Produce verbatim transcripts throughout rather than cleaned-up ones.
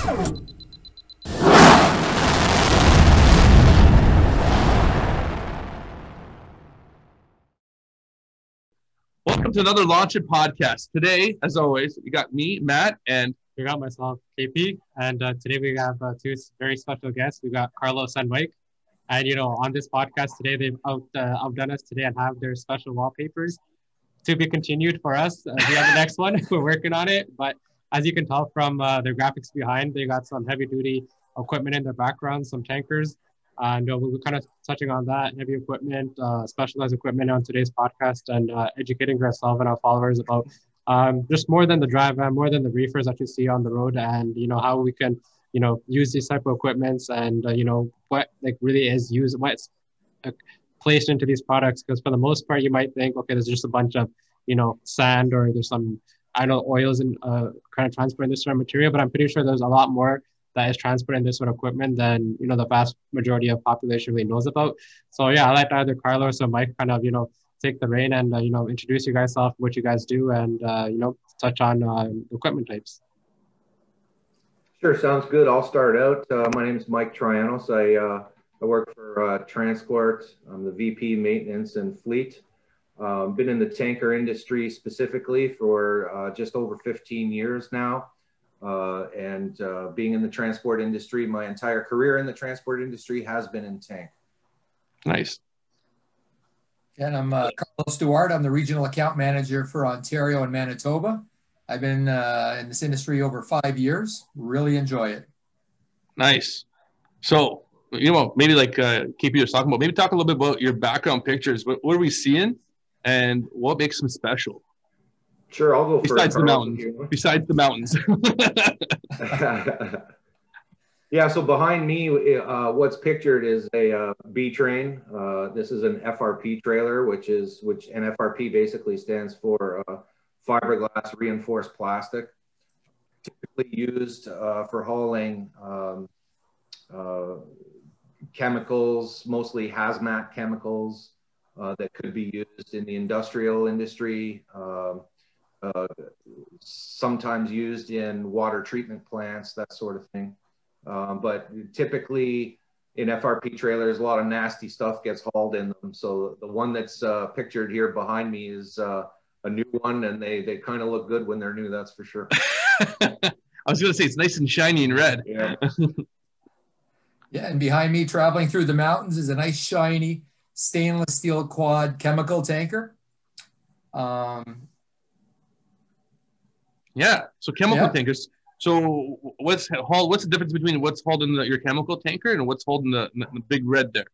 Welcome to another Launch It podcast. Today, as always, you got me, Matt, and we got myself, K P, and uh, today we have uh, two very special guests. We got Carlos and Mike, and you know, on this podcast today, they've out, uh, outdone us today and have their special wallpapers to be continued for us. Uh, we have the next one. We're working on it, but as you can tell from uh, their graphics behind, they got some heavy-duty equipment in their background, some tankers. Uh, and uh, we'll be kind of touching on that, heavy equipment, uh, specialized equipment on today's podcast, and uh, educating ourselves and our followers about um, just more than the drive van, more than the reefers that you see on the road, and you know how we can, you know, use these type of equipments, and uh, you know what like really is used, what's uh, placed into these products. Because for the most part, you might think, okay, there's just a bunch of you know sand, or there's some I know oils and uh, kind of transport in this sort of material, but I'm pretty sure there's a lot more that is transporting this sort of equipment than, you know, the vast majority of population really knows about. So yeah, I'd like either Carlos or Mike kind of, you know, take the reign and, uh, you know, introduce you guys off what you guys do and, uh, you know, touch on uh, equipment types. Sure, sounds good. I'll start out. Uh, my name is Mike Trianos. I, uh, I work for uh, Transport. I'm the V P Maintenance and Fleet. Um, been in the tanker industry specifically for uh, just over fifteen years now. Uh, and uh, being in the transport industry, my entire career in the transport industry has been in tank. Nice. And I'm uh, Carlos Duarte. I'm the regional account manager for Ontario and Manitoba. I've been uh, in this industry over five years. Really enjoy it. Nice. So, you know, maybe like uh, K P was talking about, maybe talk a little bit about your background pictures. What, what are we seeing and what makes them special? Sure, I'll go Besides first. the mountains. Besides the mountains. Yeah, so behind me, uh, what's pictured is a uh, B train. Uh, this is an F R P trailer, which is which an F R P basically stands for uh, fiberglass reinforced plastic. Typically used uh, for hauling um, uh, chemicals, mostly hazmat chemicals uh, that could be used in the industrial industry. Um, Uh, sometimes used in water treatment plants, that sort of thing. Um, but typically in F R P trailers, a lot of nasty stuff gets hauled in them. So the one that's uh, pictured here behind me is uh, a new one, and they, they kind of look good when they're new, that's for sure. I was going to say, it's nice and shiny and red. Yeah. Yeah, and behind me, traveling through the mountains, is a nice, shiny stainless steel quad chemical tanker. Um, Yeah. So chemical yeah. tankers. So what's hauled? What's the difference between what's hauled in the, your chemical tanker and what's hauled in the, in the big red there?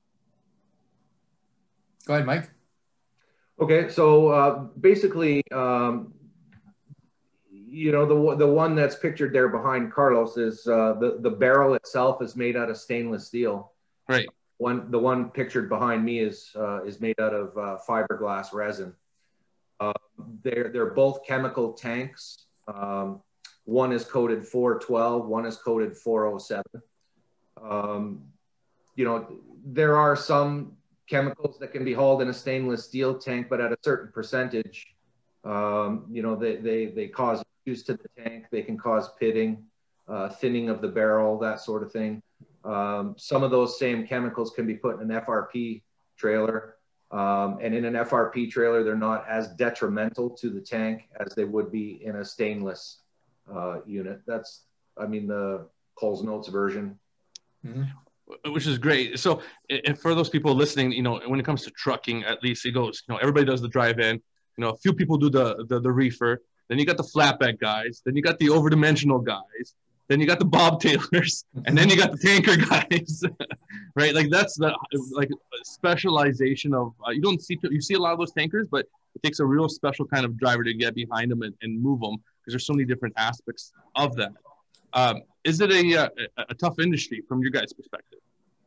Go ahead, Mike. Okay, so uh, basically, um, you know, the the one that's pictured there behind Carlos is uh, the the barrel itself is made out of stainless steel. Right. One the one pictured behind me is uh, is made out of uh, fiberglass resin. Uh, they're, they're both chemical tanks. Um, one is coded four twelve, one is coded four oh seven. Um, you know, there are some chemicals that can be hauled in a stainless steel tank, but at a certain percentage, um, you know, they, they, they cause issues to the tank. They can cause pitting, uh, thinning of the barrel, that sort of thing. Um, some of those same chemicals can be put in an F R P trailer. Um, and in an F R P trailer, they're not as detrimental to the tank as they would be in a stainless uh, unit. That's, I mean, the Coles Notes version. Mm-hmm. Which is great. So if for those people listening, you know, when it comes to trucking, at least it goes, you know, everybody does the drive-in, you know, a few people do the, the, the reefer, then you got the flatbed guys, then you got the over-dimensional guys, then you got the bobtailers, and then you got the tanker guys, right? Like that's the like specialization of uh, you don't see you see a lot of those tankers, but it takes a real special kind of driver to get behind them and, and move them because there's so many different aspects of that. Um, is it a, a a tough industry from your guys' perspective?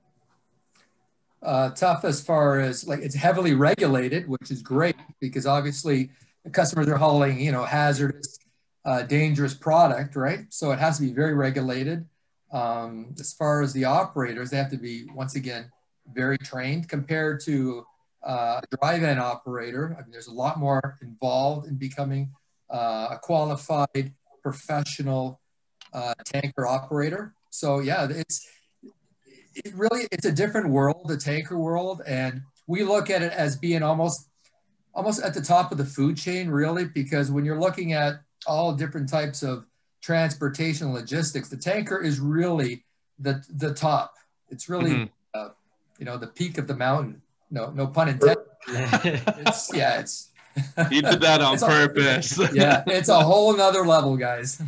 Uh, tough as far as like it's heavily regulated, which is great because obviously the customers are hauling you know hazardous. Uh, dangerous product, right? So it has to be very regulated. Um, as far as the operators, they have to be, once again, very trained compared to uh, a drive-in operator. I mean, there's a lot more involved in becoming uh, a qualified professional uh, tanker operator. So yeah, it's it really it's a different world, the tanker world, and we look at it as being almost almost at the top of the food chain, really, because when you're looking at all different types of transportation and logistics, the tanker is really the the top. It's really mm-hmm. uh, you know, the peak of the mountain. No, no pun intended. It's, yeah, it's. You did that on purpose. A, yeah, it's a whole nother level, guys.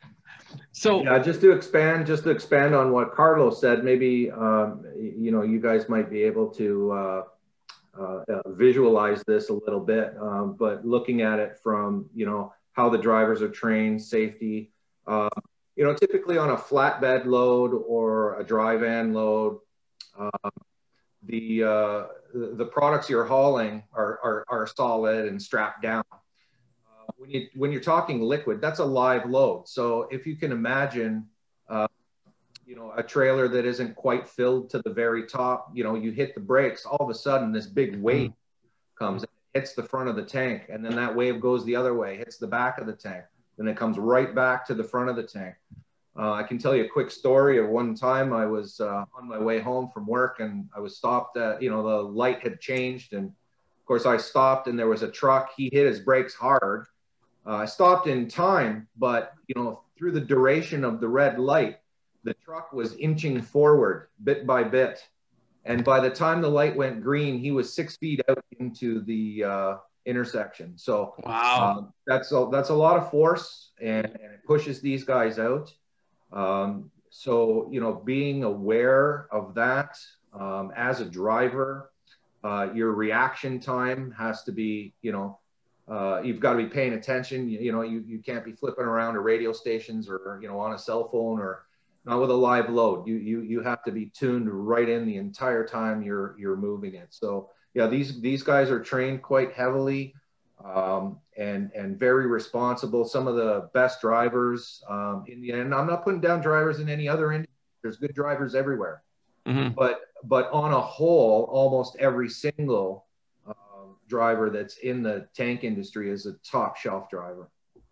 So yeah, just to expand, just to expand on what Carlos said, maybe um, you know, you guys might be able to uh, uh, visualize this a little bit, um, but looking at it from, you know, how the drivers are trained, safety. Uh, you know, typically on a flatbed load or a dry van load, uh, the uh, the products you're hauling are, are, are solid and strapped down. Uh, when, you, when you're talking liquid, that's a live load. So if you can imagine, uh, you know, a trailer that isn't quite filled to the very top, you know, you hit the brakes, all of a sudden this big wave comes and hits the front of the tank, and then that wave goes the other way, hits the back of the tank, then it comes right back to the front of the tank. Uh, I can tell you a quick story of one time I was uh, on my way home from work, and I was stopped at, you know, the light had changed. And of course I stopped and there was a truck. He hit his brakes hard. Uh, I stopped in time, but, you know, through the duration of the red light, the truck was inching forward bit by bit. And by the time the light went green, he was six feet out into the uh, intersection. So wow, uh, that's, a, that's a lot of force, and, and it pushes these guys out. Um, so, you know, being aware of that, um, as a driver, uh, your reaction time has to be, you know, uh, you've got to be paying attention. You, you know, you, you can't be flipping around to radio stations or, you know, on a cell phone, or not with a live load. You, you, you have to be tuned right in the entire time you're, you're moving it. So yeah, these, these guys are trained quite heavily. Um, and, and very responsible. Some of the best drivers um, in the end. I'm not putting down drivers in any other industry. There's good drivers everywhere. Mm-hmm. But, but on a whole, almost every single um, driver that's in the tank industry is a top shelf driver.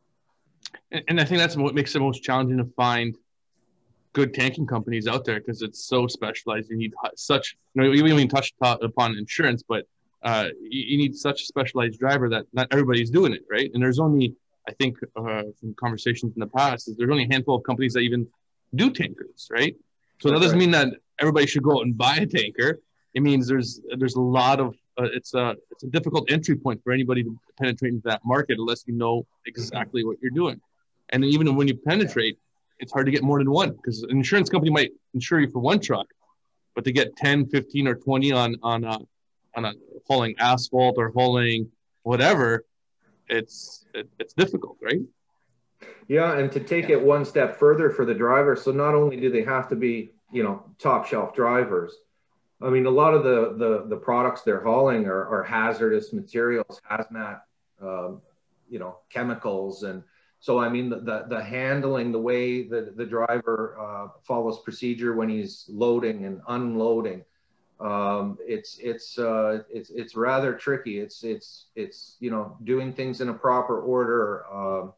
And, and I think that's what makes it most challenging to find good tanking companies out there, because it's so specialized. You need such, you know, you even touched upon insurance, but Uh, you, you need such a specialized driver that not everybody's doing it, right? And there's only, I think, uh, from conversations in the past, is there's only a handful of companies that even do tankers, right? So that doesn't mean that everybody should go out and buy a tanker. It means there's there's a lot of uh, it's a it's a difficult entry point for anybody to penetrate into that market unless you know exactly what you're doing. And even when you penetrate, it's hard to get more than one, because an insurance company might insure you for one truck, but to get ten, fifteen, or twenty on on a on a hauling asphalt or hauling whatever, it's it, it's difficult, right? Yeah, and to take it one step further for the driver, so not only do they have to be, you know, top shelf drivers, I mean, a lot of the the, the products they're hauling are, are hazardous materials, hazmat, um, you know, chemicals. And so, I mean, the, the, the handling, the way the, the driver uh, follows procedure when he's loading and unloading, Um, it's, it's, uh, it's, it's rather tricky. It's, it's, it's, you know, doing things in a proper order, um,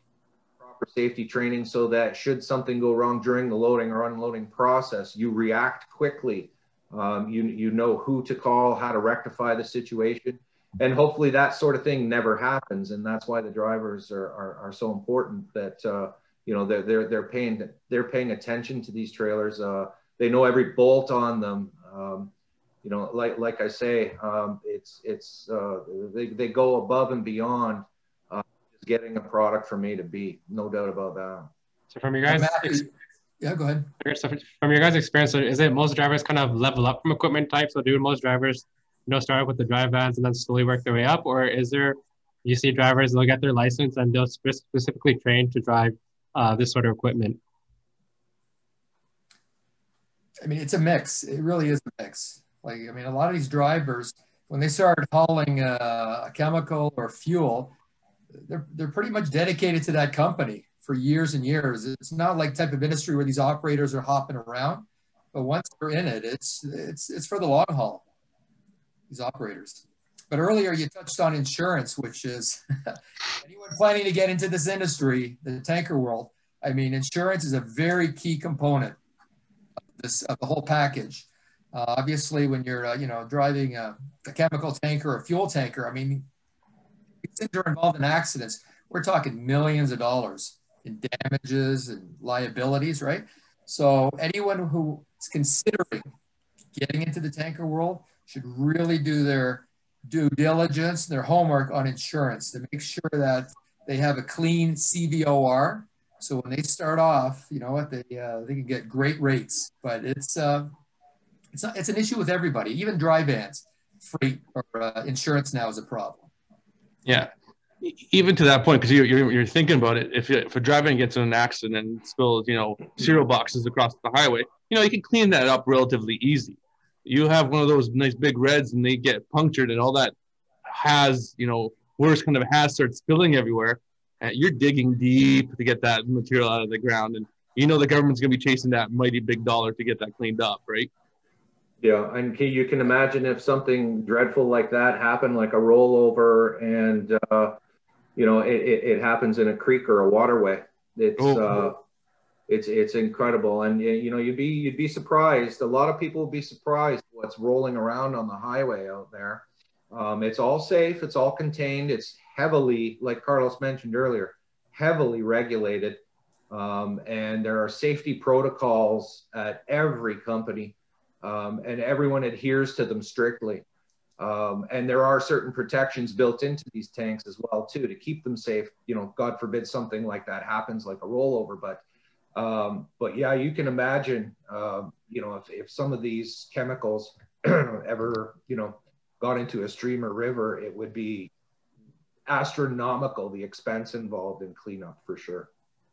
proper safety training, so that should something go wrong during the loading or unloading process, you react quickly. Um, you, you know who to call, how to rectify the situation, and hopefully that sort of thing never happens. And that's why the drivers are, are, are so important, that, uh, you know, they're, they're, they're paying, they're paying attention to these trailers. Uh, they know every bolt on them. Um, you know, like, like I say, um, it's, it's, uh, they, they go above and beyond uh, just getting a product from A to B. No doubt about that. So from your guys, yeah, go ahead. So from your guys' experience, is it most drivers kind of level up from equipment type? So do most drivers, you know, start with the dry vans and then slowly work their way up? Or is there, you see drivers, they'll get their license and they'll spe- specifically train to drive uh, this sort of equipment? I mean, it's a mix. It really is a mix. Like, I mean, a lot of these drivers, when they start hauling a, a chemical or fuel, they're, they're pretty much dedicated to that company for years and years. It's not like type of industry where these operators are hopping around, but once they're in it, it's, it's, it's for the long haul, these operators. But earlier you touched on insurance, which is anyone planning to get into this industry, the tanker world, I mean, insurance is a very key component of this of the whole package. Uh, obviously, when you're uh, you know driving a, a chemical tanker or a fuel tanker, I mean, things are involved in accidents. We're talking millions of dollars in damages and liabilities, right? So anyone who is considering getting into the tanker world should really do their due diligence, their homework on insurance to make sure that they have a clean C V O R. So when they start off, you know what, they uh, they can get great rates. But it's uh, it's not, it's an issue with everybody, even dry vans, freight or uh, insurance now is a problem. Yeah, even to that point, because you're, you're you're thinking about it. If if a driver gets in an accident and spills, you know, cereal boxes across the highway, you know, you can clean that up relatively easy. You have one of those nice big reds and they get punctured and all that has, you know, worse kind of has starts spilling everywhere. And you're digging deep to get that material out of the ground. And you know the government's going to be chasing that mighty big dollar to get that cleaned up, right? Yeah, and you can imagine if something dreadful like that happened, like a rollover, and, uh, you know, it, it, it happens in a creek or a waterway. It's, oh. uh, It's it's incredible, and you know you'd be you'd be surprised. A lot of people would be surprised what's rolling around on the highway out there. Um, it's all safe. It's all contained. It's heavily, like Carlos mentioned earlier, heavily regulated, um, and there are safety protocols at every company, um, and everyone adheres to them strictly. Um, and there are certain protections built into these tanks as well too to keep them safe. You know, God forbid something like that happens, like a rollover, but. Um, but yeah, you can imagine, uh, you know, if, if some of these chemicals ever, you know, got into a stream or river, it would be astronomical, the expense involved in cleanup for sure.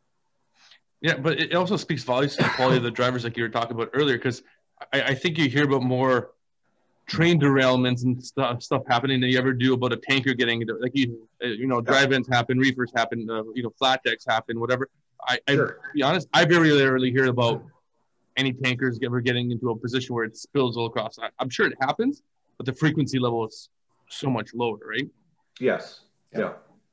Yeah, but it also speaks volumes to the quality of the drivers like you were talking about earlier, because I, I think you hear about more train derailments and stuff stuff happening than you ever do about a tanker getting into, like, you, you know, drive-ins happen, reefers happen, uh, you know, flat decks happen, whatever. I, sure. I, to be honest, I very rarely hear about any tankers ever getting into a position where it spills all across. I, I'm sure it happens, but the frequency level is so much lower, right? Yes. Yeah.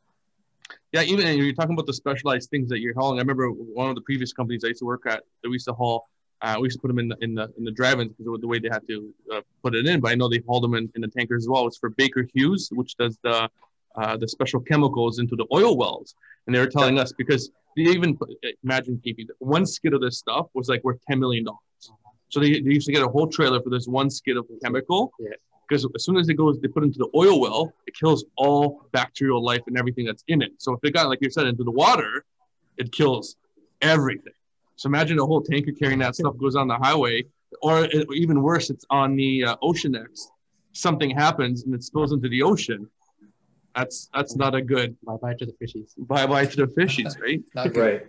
Yeah, even and you're talking about the specialized things that you're hauling. I remember one of the previous companies I used to work at that we used to haul. Uh, we used to put them in the in the in the drive-ins because of the way they had to uh, put it in. But I know they hauled them in, in the tankers as well. It's for Baker Hughes, which does the uh, the special chemicals into the oil wells. And they were telling us, because they even put, imagine keeping one skid of this stuff was like worth ten million dollars. So they, they used to get a whole trailer for this one skid of chemical. Yeah. Because as soon as it goes, they put it into the oil well, it kills all bacterial life and everything that's in it. So if it got, like you said, into the water, it kills everything. So imagine a whole tanker carrying that stuff goes on the highway, or it, even worse, it's on the uh, Ocean X. Something happens and it spills into the ocean. That's that's not a good. Bye bye to the fishies. Bye bye to the fishies, right? Right.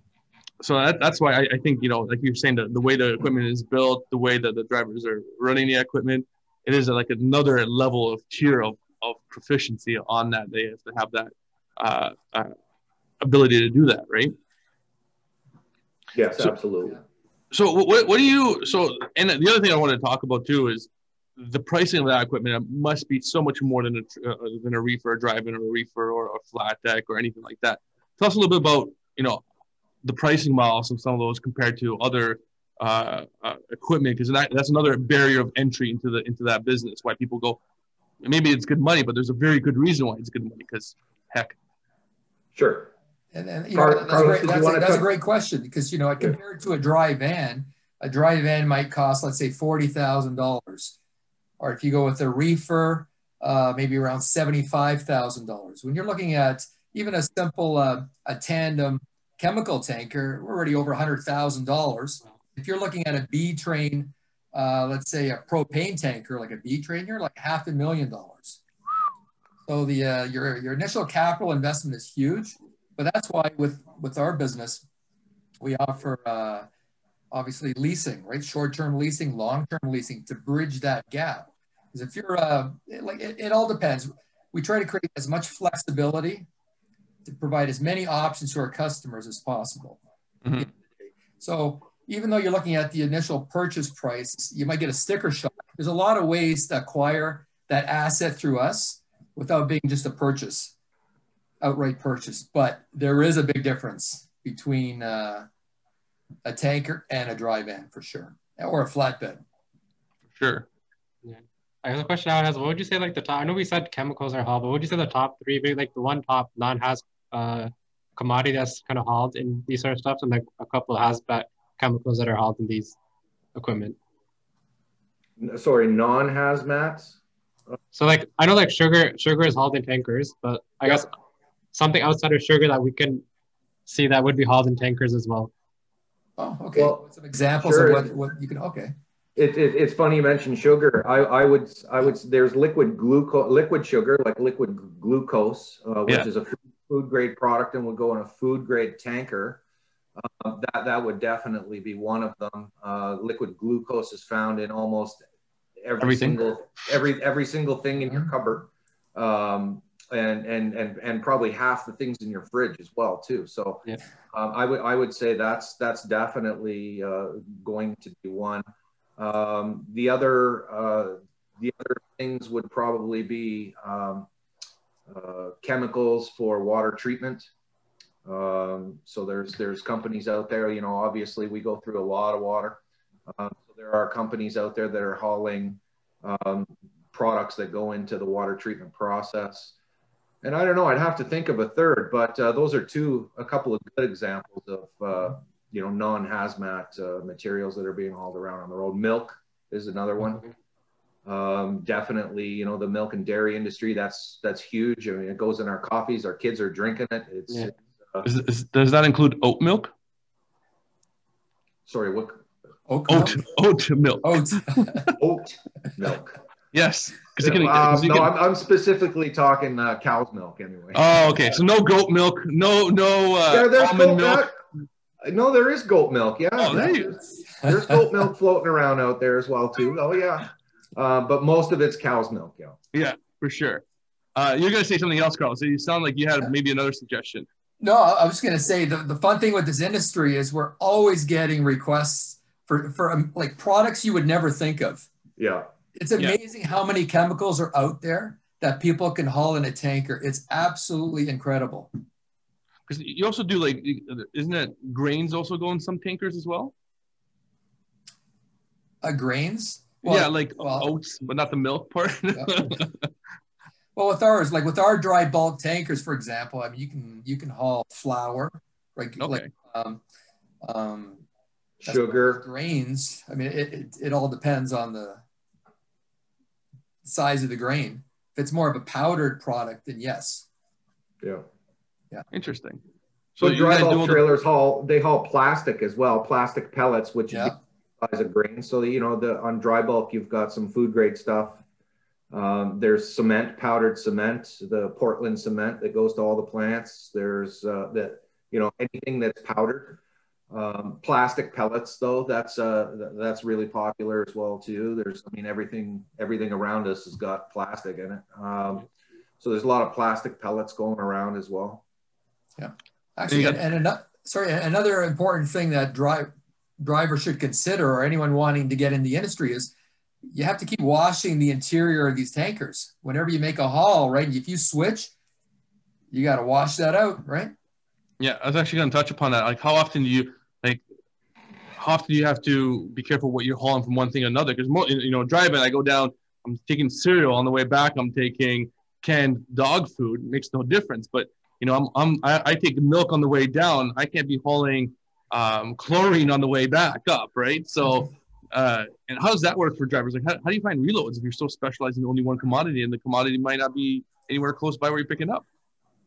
So that, that's why I, I think, you know, like you're saying, the, the way the equipment is built, the way that the drivers are running the equipment, it is like another level of tier of, of proficiency on that. They have to have that uh, uh, ability to do that, right? Yes, so, absolutely. So what, what do you, so, and the other thing I want to talk about too is the pricing of that equipment must be so much more than a, uh, than a reefer, a drive-in, or a reefer, or a flat deck, or anything like that. Tell us a little bit about, you know, the pricing models of some of those compared to other uh, uh, equipment, because that, that's another barrier of entry into the into that business. Why people go, maybe it's good money, but there's a very good reason why it's good money. Because heck, sure. And, and you know, Car- that's, Carlos, great, that's, a, that's a great question, because you know, compared to a dry van, a dry van might cost, let's say, forty thousand dollars, or if you go with a reefer, uh, maybe around seventy-five thousand dollars. When you're looking at even a simple uh, a tandem chemical tanker, we're already over one hundred thousand dollars. If you're looking at a B train, uh, let's say a propane tanker, like a B train, you're like half a million dollars. So the uh, your your initial capital investment is huge, but that's why with with our business, we offer uh, obviously leasing, right? Short-term leasing, long-term leasing to bridge that gap. Because if you're uh, like, it, it all depends. We try to create as much flexibility to provide as many options to our customers as possible. Mm-hmm. So even though you're looking at the initial purchase price, you might get a sticker shock. There's a lot of ways to acquire that asset through us without being just a purchase, outright purchase. But there is a big difference between uh, a tanker and a dry van for sure, or a flatbed. Sure. Yeah. I have a question I has. What would you say like the top? I know we said chemicals are hauled, but what would you say the top three, maybe like the one top non-has uh, commodity that's kind of hauled in these sort of stuff, and like a couple of hazmat chemicals that are hauled in these equipment? Sorry, non-hazmats? So like I know like sugar sugar is hauled in tankers, but I Yeah. guess something outside of sugar that we can see that would be hauled in tankers as well. Oh, okay. Well, Some examples sure. of what, what you can, okay. It, it, it's funny you mentioned sugar. I, I would, I would, there's liquid glucose, liquid sugar, like liquid glucose, uh, which Yeah. is a food, food grade product and would go in a food grade tanker. Uh, that, that would definitely be one of them. Uh, liquid glucose is found in almost every Everything. single, every, every single thing in your cupboard. Um, and, and, and, and probably half the things in your fridge as well too. So Yeah. um, I would, I would say that's, that's definitely uh, going to be one. Um, the other, uh, the other things would probably be um, uh, chemicals for water treatment. Um, so there's, there's companies out there, you know, obviously we go through a lot of water. Um, so there are companies out there that are hauling um, products that go into the water treatment process. And I don't know, I'd have to think of a third, but uh, those are two, a couple of good examples of, uh, you know, non-hazmat uh, materials that are being hauled around on the road. Milk is another one. Um, definitely, you know, the milk and dairy industry, that's, that's huge. I mean, it goes in our coffees, our kids are drinking it. It's, Yeah. uh, Is, is, does that include oat milk? sorry, what? Oat Oat, milk? oat milk. Oat. Oat milk. Yes. 'Cause you can- Um, 'cause you no, can- I'm, I'm specifically talking uh, cow's milk anyway. Oh, okay. So no goat milk, no no uh, yeah, there's almond goat milk. milk. No, there is goat milk. Yeah, Oh, there yeah. you go. There's goat milk floating around out there as well too. Oh yeah, uh, but most of it's cow's milk. Yeah. Yeah, for sure. Uh, you're gonna say something else, Carl. So you sound like you had maybe another suggestion. No, I I was going to say the, the fun thing with this industry is we're always getting requests for, for um, like products you would never think of. Yeah. It's amazing how many chemicals are out there that people can haul in a tanker. It's absolutely incredible. Because you also do like, isn't it grains also go in some tankers as well? Uh, grains? yeah, like well, oats, but not the milk part. Yeah. Well, with ours, like with our dry bulk tankers, for example, I mean, you can you can haul flour, right? Okay. Like um, um, that's Sugar. grains. I mean, it, it it all depends on the size of the grain. If it's more of a powdered product, then yes. Yeah. Interesting. So, So you dry guys do all bulk the- trailers haul, they haul plastic as well, plastic pellets, which Yeah. is the size of grain. So, you know, the on dry bulk, you've got some food grade stuff. Um, there's cement, powdered cement, the Portland cement that goes to all the plants. There's uh, that, you know, anything that's powdered. Um, plastic pellets, though, that's uh, th- that's really popular as well too. There's, I mean, everything everything around us has got plastic in it. Um, so there's a lot of plastic pellets going around as well. Actually, You and, got- and ano- sorry, another important thing that drive drivers should consider, or anyone wanting to get in the industry, is you have to keep washing the interior of these tankers. Whenever you make a haul, right? If you switch, you got to wash that out, right? Yeah, I was actually going to touch upon that. Like, how often do you like? How often do you have to be careful what you're hauling from one thing to another? Because you know, driving, I go down. I'm taking cereal on the way back. I'm taking canned dog food. It makes no difference. But you know, I'm I'm I, I take milk on the way down. I can't be hauling um, chlorine on the way back up, right? So, uh, and how does that work for drivers? Like, how, how do you find reloads if you're so specialized in only one commodity, and the commodity might not be anywhere close by where you're picking up?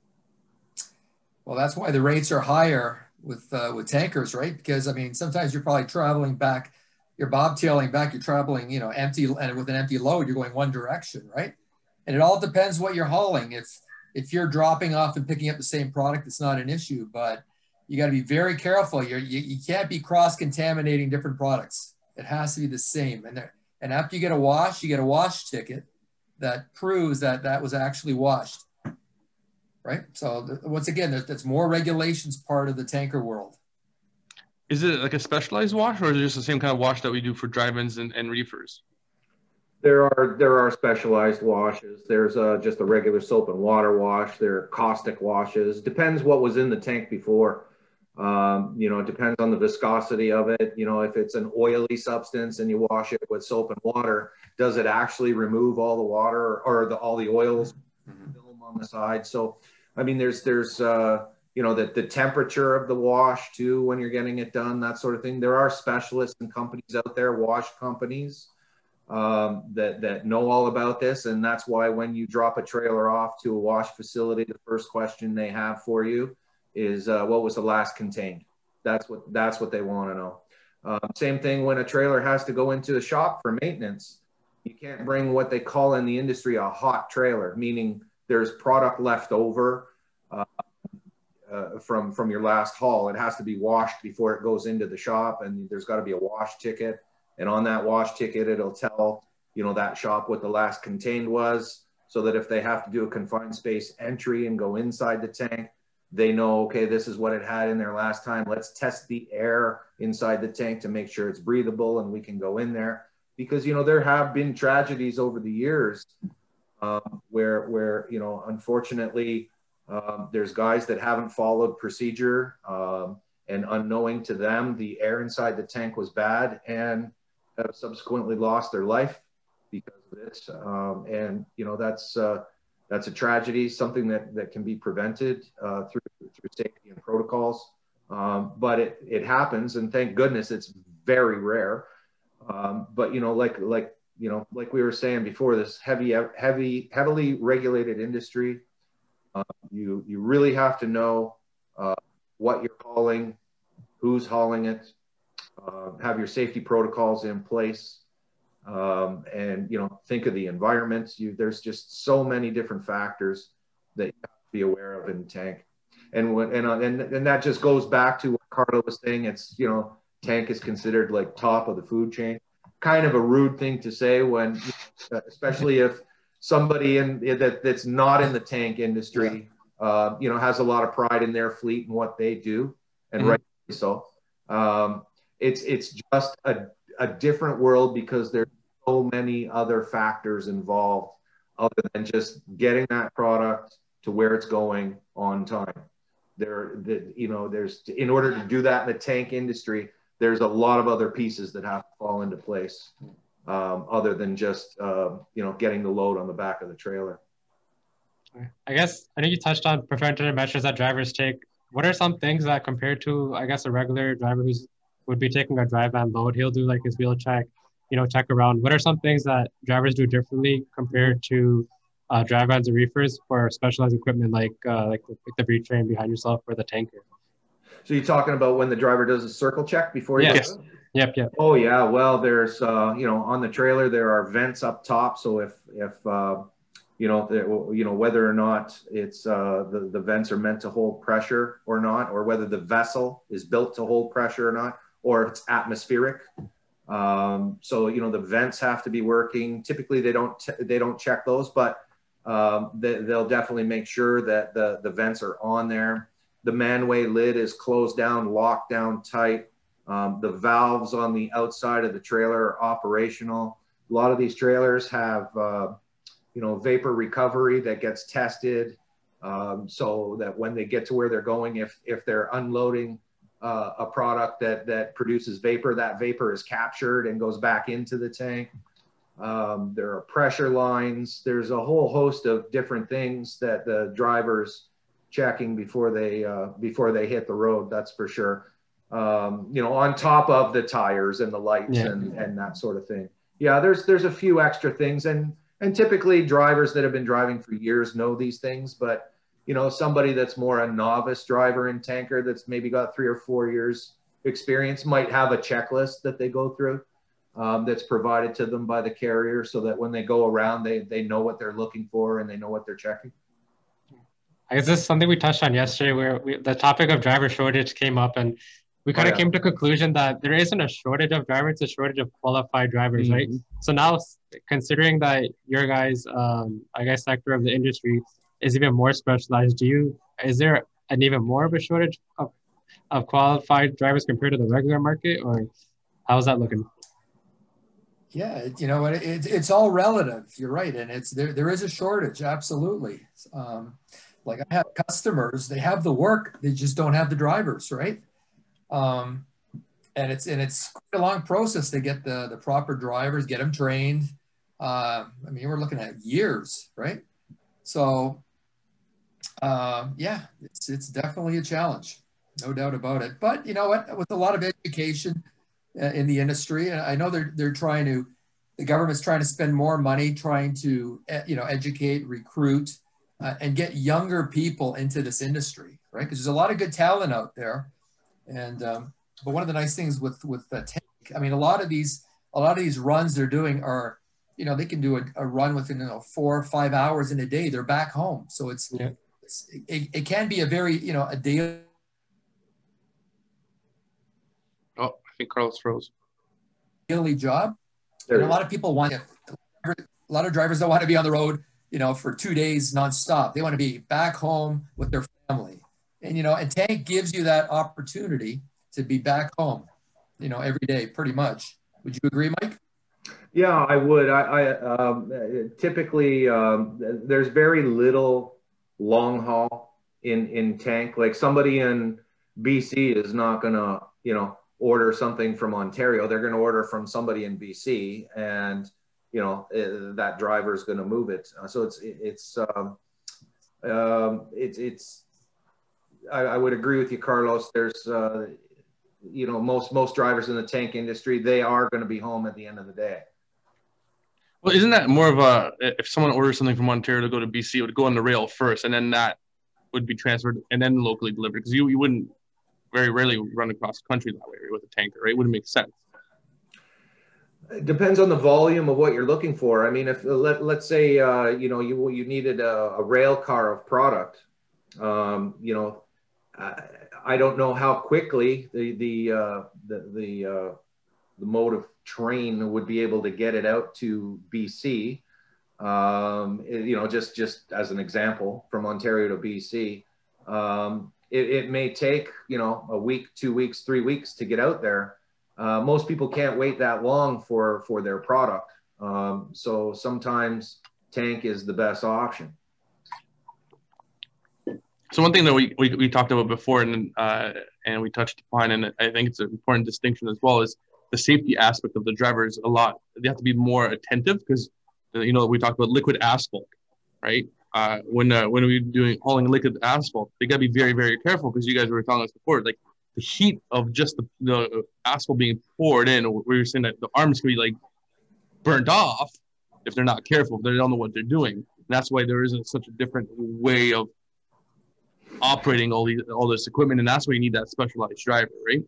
Well, that's why the rates are higher with uh, with tankers, right? Because I mean, sometimes you're probably traveling back, you're bobtailing back, you're traveling, you know, empty, and with an empty load, you're going one direction, right? And it all depends what you're hauling. If if you're dropping off and picking up the same product, it's not an issue, but you got to be very careful. You're, you you can't be cross-contaminating different products. It has to be the same. And there, and after you get a wash, you get a wash ticket that proves that that was actually washed. Right. So th- once again, there's, there's more regulations part of the tanker world. Is it like a specialized wash, or is it just the same kind of wash that we do for drive-ins and, and reefers? There are there are specialized washes. There's uh, just a regular soap and water wash. There are caustic washes. Depends what was in the tank before. Um, you know, it depends on the viscosity of it. You know, if it's an oily substance and you wash it with soap and water, does it actually remove all the water or the, all the oils mm-hmm. film on the side? So, I mean, there's, there's, uh, you know, the, the temperature of the wash too, when you're getting it done, that sort of thing. There are specialists and companies out there, wash companies, um, that, that know all about this. And that's why when you drop a trailer off to a wash facility, the first question they have for you is uh, what was the last contained? That's what that's what they want to know. Um, same thing when a trailer has to go into a shop for maintenance. You can't bring what they call in the industry a hot trailer, meaning there's product left over uh, uh, from from your last haul. It has to be washed before it goes into the shop, and there's got to be a wash ticket. And on that wash ticket, it'll tell you know that shop what the last contained was, so that if they have to do a confined space entry and go inside the tank, they know, okay, this is what it had in there last time. Let's test the air inside the tank to make sure it's breathable and we can go in there. Because, you know, there have been tragedies over the years um, where, where, you know, unfortunately, um, there's guys that haven't followed procedure um, and unknowing to them, the air inside the tank was bad and have subsequently lost their life because of it. Um, and, you know, that's, uh, That's a tragedy, something that, that can be prevented uh, through, through safety and protocols. Um, but it, it happens, and thank goodness it's very rare. Um, but, you know, like, like, you know, like we were saying before, this heavy, heavy, heavily regulated industry, uh, you, you really have to know uh, what you're hauling, who's hauling it, uh, have your safety protocols in place. Um, and, you know, think of the environment. You, there's just so many different factors that you have to be aware of in the tank. And when, and, and, and that just goes back to what Carlo was saying. It's, you know, tank is considered like top of the food chain. Kind of a rude thing to say when, especially if somebody in that that's not in the tank industry, yeah. uh, you know, has a lot of pride in their fleet and what they do. And mm-hmm. rightly so. Um, it's, it's just a, a different world because there's so many other factors involved other than just getting that product to where it's going on time. There, the, you know, there's, in order to do that in the tank industry, there's a lot of other pieces that have to fall into place um, other than just, uh, you know, getting the load on the back of the trailer. I guess, I know you touched on preventative measures that drivers take. What are some things that compared to, I guess, a regular driver who's would be taking a dry van load, he'll do like his wheel check, you know, check around. What are some things that drivers do differently compared to uh, dry vans and reefers for specialized equipment like uh, like, the, like the breach train behind yourself or the tanker? So you're talking about when the driver does a circle check before he yes. goes? Yep, yep. Oh yeah, well, there's, uh, you know, on the trailer, there are vents up top. So if, if uh, you know, the, you know, whether or not it's uh, the, the vents are meant to hold pressure or not, or whether the vessel is built to hold pressure or not, or it's atmospheric. Um, so, you know, the vents have to be working. Typically they don't, they don't check those, but um, they, they'll definitely make sure that the, the vents are on there. The manway lid is closed down, locked down tight. Um, the valves on the outside of the trailer are operational. A lot of these trailers have, uh, you know, vapor recovery that gets tested um, so that when they get to where they're going, if, if they're unloading Uh, a product that that produces vapor, that vapor is captured and goes back into the tank. Um, there are pressure lines. There's a whole host of different things that the driver's checking before they uh, before they hit the road. That's for sure. Um, you know, on top of the tires and the lights yeah. and and that sort of thing. Yeah, there's there's a few extra things, and and typically drivers that have been driving for years know these things, but you know, somebody that's more a novice driver in tanker that's maybe got three or four years experience might have a checklist that they go through um, that's provided to them by the carrier so that when they go around, they, they know what they're looking for and they know what they're checking. I guess this is something we touched on yesterday where we, the topic of driver shortage came up and we kind of oh, yeah. came to a conclusion that there isn't a shortage of drivers, it's a shortage of qualified drivers, mm-hmm. right? So now considering that your guys, um, I guess, sector of the industry is even more specialized, do you, is there an even more of a shortage of, of qualified drivers compared to the regular market, or how's that looking? Yeah, you know, it, it, it's all relative. You're right. And it's there, there is a shortage. Absolutely. Um, like I have customers, they have the work, they just don't have the drivers, right? Um, and it's and it's quite a long process to get the the proper drivers, get them trained. Uh, I mean, we're looking at years, right? So, uh, yeah, it's it's definitely a challenge, no doubt about it. But you know what? With a lot of education uh, in the industry, and I know they're they're trying to, the government's trying to spend more money trying to you know educate, recruit, uh, and get younger people into this industry, right? Because there's a lot of good talent out there, and um, but one of the nice things with with uh, Tank, I mean, a lot of these a lot of these runs they're doing are, you know, they can do a, a run within, you know, four or five hours in a day. They're back home. So it's, yeah. it's it, it can be a very, you know, a daily. Oh, I think Carlos froze. Daily job. And a lot of people want, a lot of drivers don't want to be on the road, you know, for two days nonstop. They want to be back home with their family. And, you know, and Tank gives you that opportunity to be back home, you know, every day, pretty much. Would you agree, Mike? Yeah, I would. I, I um, typically um, there's very little long haul in in Tank. Like somebody in B C is not gonna, you know, order something from Ontario. They're gonna order from somebody in B C, and you know uh, that driver is gonna move it. So it's it's um, um, it's it's. I, I would agree with you, Carlos. There's uh, you know most most drivers in the tank industry, they are going to be home at the end of the day. Well, isn't that more of a, if someone orders something from Ontario to go to B C, it would go on the rail first, and then that would be transferred and then locally delivered? Because you, you wouldn't very rarely run across the country that way with a tanker, right? It wouldn't make sense. It depends on the volume of what you're looking for. I mean, if let, let's say, uh, you know, you, you needed a, a rail car of product, um, you know, I, I don't know how quickly the, the, uh, the, the, uh, the mode of train would be able to get it out to B C. Um, it, you know, just, just as an example, from Ontario to B C, um, it, it may take, you know, a week, two weeks, three weeks to get out there. Uh, most people can't wait that long for, for their product. Um, so sometimes tank is the best option. So one thing that we, we, we talked about before and, uh, and we touched upon, and I think it's an important distinction as well, is the safety aspect of the drivers. A lot, they have to be more attentive because, you know, we talked about liquid asphalt, right? Uh, when uh, when we're doing hauling liquid asphalt, they got to be very, very careful because you guys were telling us before, like the heat of just the, the asphalt being poured in, we were saying that the arms could be like burnt off if they're not careful, if they don't know what they're doing. And that's why there isn't such a different way of operating all these all this equipment, and that's why you need that specialized driver, right?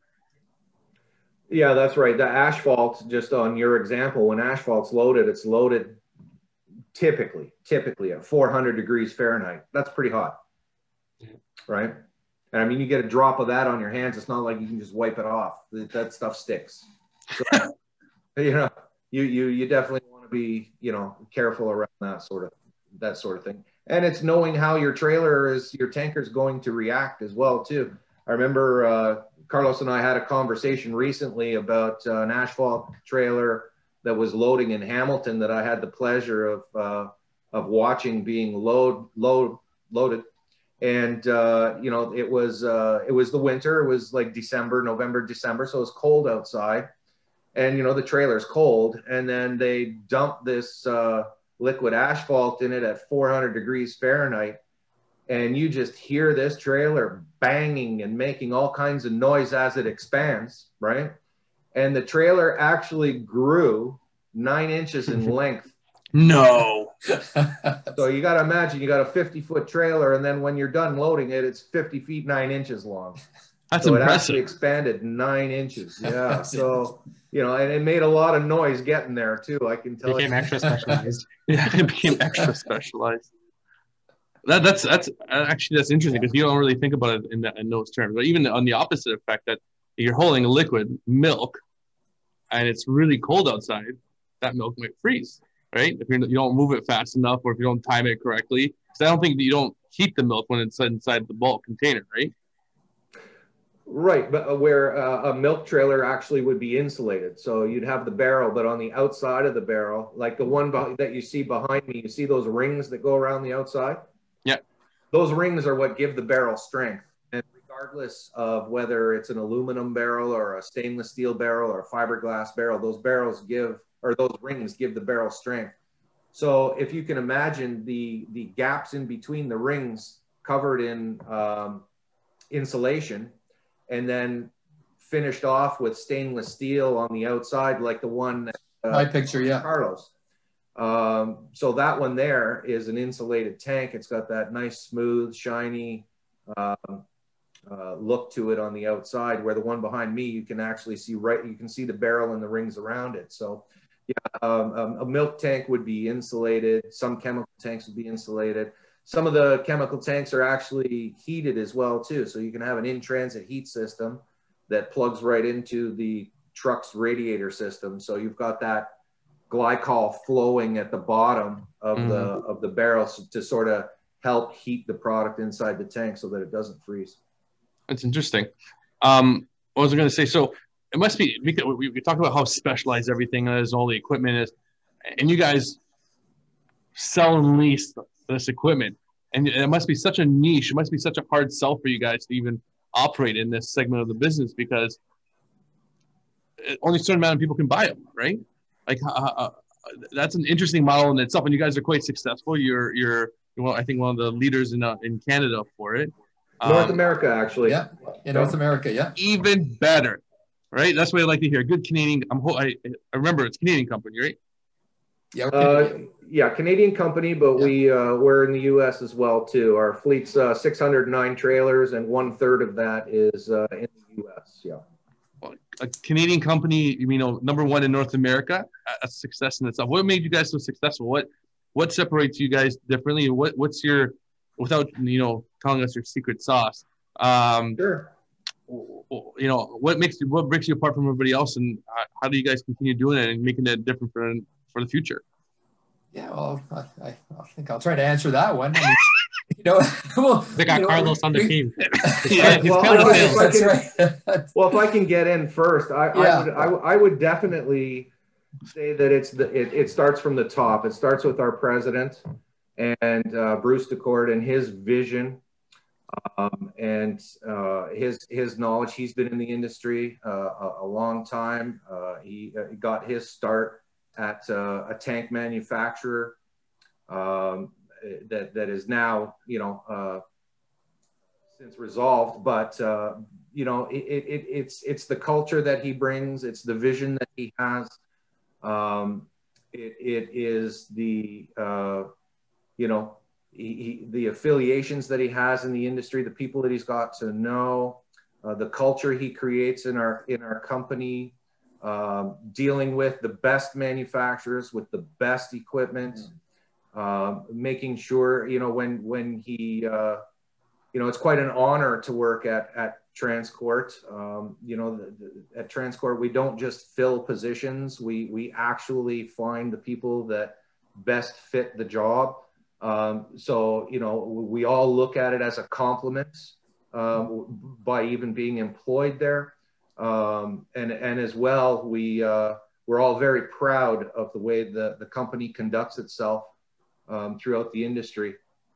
Yeah, that's right. The asphalt, just on your example, when asphalt's loaded, it's loaded typically, typically at four hundred degrees Fahrenheit. That's pretty hot, right? And I mean, you get a drop of that on your hands. It's not like you can just wipe it off. That stuff sticks. So, you know, you you you definitely want to be, you know, careful around that sort of that sort of thing. And it's knowing how your trailer is, your tanker is going to react as well too. I remember uh, Carlos and I had a conversation recently about uh, an asphalt trailer that was loading in Hamilton that I had the pleasure of uh, of watching being load load loaded. And uh, you know, it was uh, it was the winter. It was like December, November, December, so it was cold outside. And you know, the trailer's cold, and then they dumped this uh, liquid asphalt in it at four hundred degrees Fahrenheit. And you just hear this trailer banging and making all kinds of noise as it expands, right? And the trailer actually grew nine inches in length. No. So you got to imagine, you got a fifty foot trailer, and then when you're done loading it, it's fifty feet, nine inches long. That's so impressive. It actually expanded nine inches. Yeah. So, you know, and it made a lot of noise getting there too. I can tell. It became you. extra specialized. Yeah, it became extra specialized. That, that's that's actually that's interesting because you don't really think about it in, that, in those terms. But even on the opposite effect, that you're holding a liquid milk, and it's really cold outside, that milk might freeze, right? If you're, you don't move it fast enough, or if you don't time it correctly. Because I don't think that you don't heat the milk when it's inside the bulk container, right? Right, but where uh, a milk trailer actually would be insulated. So you'd have the barrel, but on the outside of the barrel, like the one that you see behind me, you see those rings that go around the outside? Yeah. Those rings are what give the barrel strength. And regardless of whether it's an aluminum barrel or a stainless steel barrel or a fiberglass barrel, those barrels give, or those rings give the barrel strength. So if you can imagine the, the gaps in between the rings covered in um, insulation and then finished off with stainless steel on the outside, like the one that uh, my picture, yeah. Carlos. Um, so that one there is an insulated tank. It's got that nice, smooth, shiny um, uh, look to it on the outside, where the one behind me, you can actually see right, you can see the barrel and the rings around it. So yeah, um, um, a milk tank would be insulated. Some chemical tanks would be insulated. Some of the chemical tanks are actually heated as well too. So you can have an in-transit heat system that plugs right into the truck's radiator system. So you've got that glycol flowing at the bottom of mm-hmm. the of the barrels to sort of help heat the product inside the tank so that it doesn't freeze. That's interesting. Um, what was I going to say? So it must be, because we, we talk about how specialized everything is, all the equipment is, and you guys sell and lease this equipment, and it must be such a niche. It must be such a hard sell for you guys to even operate in this segment of the business, because only a certain amount of people can buy them, right? Like uh, uh, that's an interesting model in itself, and you guys are quite successful. You're you're well, I think one of the leaders in uh, in Canada for it. North um, America, actually. Yeah, in North America, yeah. Even better, right? That's what I like to hear. Good Canadian. I'm. I, I remember it's a Canadian company, right? Yeah. Uh, yeah, Canadian company, but yeah. we uh, we're in the U S as well too. Our fleet's uh, six hundred nine trailers, and one third of that is uh, in the U S. Yeah. A Canadian company, you know, number one in North America, a success in itself. What made you guys so successful? What what separates you guys differently? What what's your, without you know telling us your secret sauce? Um, sure. You know, what makes you, what breaks you apart from everybody else, and how do you guys continue doing it and making it different for for the future? Yeah, well, I, I, I think I'll try to answer that one. I mean, you know, well, they got you know, Carlos on the we, team. Yeah, well, well, if I that's can, right. well, if I can get in first, I, yeah. I, would, I, I would definitely say that it's the it, it starts from the top. It starts with our president and uh, Bruce DeCord and his vision um, and uh, his his knowledge. He's been in the industry uh, a, a long time. Uh, he uh, got his start at uh, a tank manufacturer um, that that is now, you know, uh, since resolved. But uh, you know, it, it, it's it's the culture that he brings. It's the vision that he has. Um, it, it is the uh, you know he, he, the affiliations that he has in the industry, the people that he's got to know, uh, the culture he creates in our in our company. Um, dealing with the best manufacturers with the best equipment, um, making sure, you know, when when he, uh, you know, it's quite an honor to work at at Transcourt. Um, you know, the, the, at Transcourt, we don't just fill positions; we we actually find the people that best fit the job. Um, so, you know, we all look at it as a compliment um, by even being employed there. Um, and, and as well, we, uh, we're all very proud of the way the, the company conducts itself um, throughout the industry.